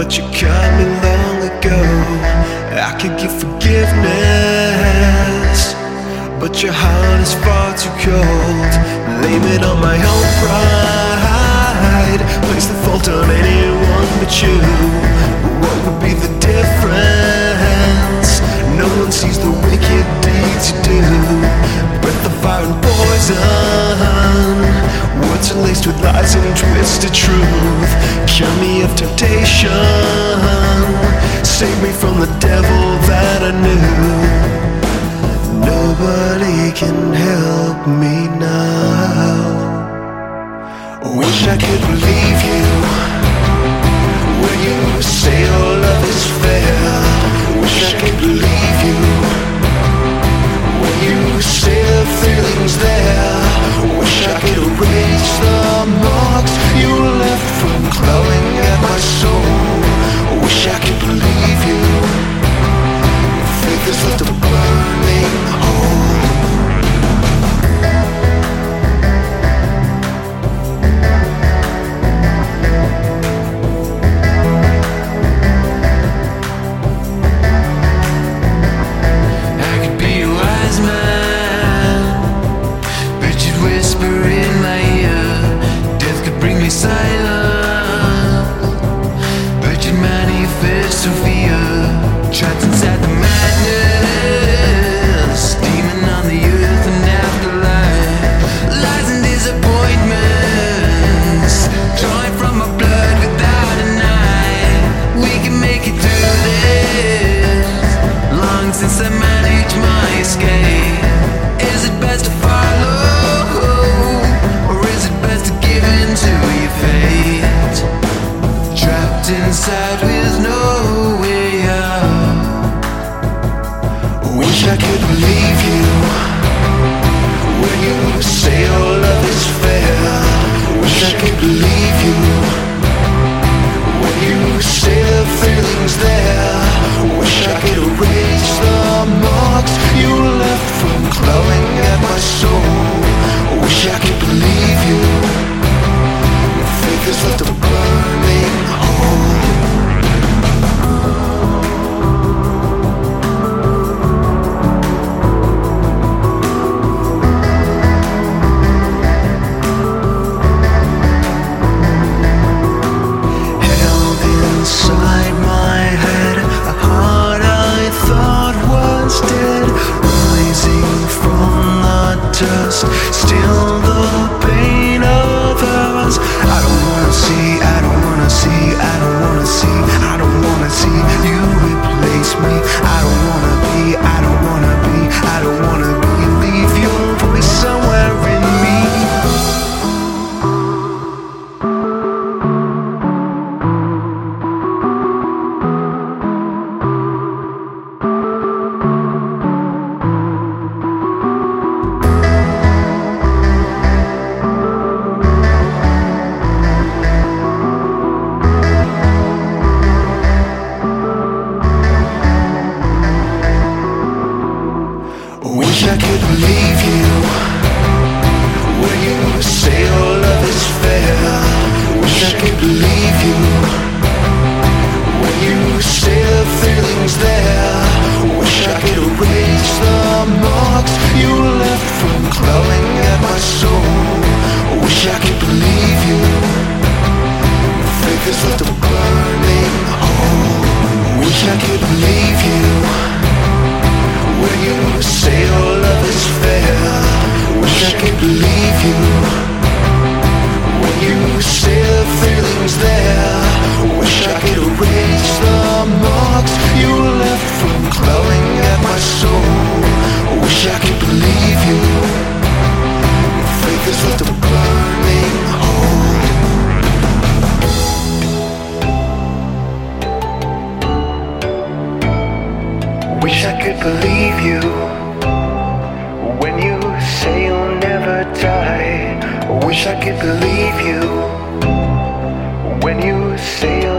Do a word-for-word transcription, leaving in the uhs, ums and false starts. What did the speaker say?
but you cut me long ago. I could give forgiveness, but your heart is far too cold. Blame it on my own pride, place the fault on anyone but you. What would be the difference? No one sees the wicked deeds you do. Breath of fire and poison, words are laced with lies and twisted truth. Cure me of temptation, save me from the devil that I knew. Nobody can help me now. Wish I could believe you when you say your love is fair. Wish I could believe you when you say the feeling's there. Wish I could erase the marks you left from clawing at my soul. Wish I could believe you. Faith is left a burning hole. Sophia, trapped inside the madness, demon on the earth and afterlife. Lies and disappointments, drawing from my blood without a knife. We can make it through this. Long since I managed my escape. Is it best to follow, or is it best to give in to your fate? Trapped inside with no way out. Wish I could believe you when you say your love is fair. Wish I could believe you when you say the feeling's there. Wish I could erase the marks you left from clawing at my soul. Wish I could believe you. Faith is left a burning hole. Inside my head, a heart I thought was dead, rising from the dust, still the pain of us. I don't wanna see, I don't wanna see, I don't wanna see, I don't wanna see you replace me. I don't wanna be, I don't wanna be, I don't wanna be. Leave your voice somewhere in me. Wish I could believe you when you say your love is fair. Wish I could believe you when you say the feeling's there. Wish I could erase the marks you left from clawing at my soul. Wish I could believe you. Faith is left a burning hole. Wish I could believe you when you say your love is fair. Wish I could believe you when you say the feeling's there. Wish I could erase the marks you left from clawing at my soul. Wish I could believe you. Faith is left a burning hole. Wish I could believe you when you say you'll never die. Wish I could believe you when you say you'll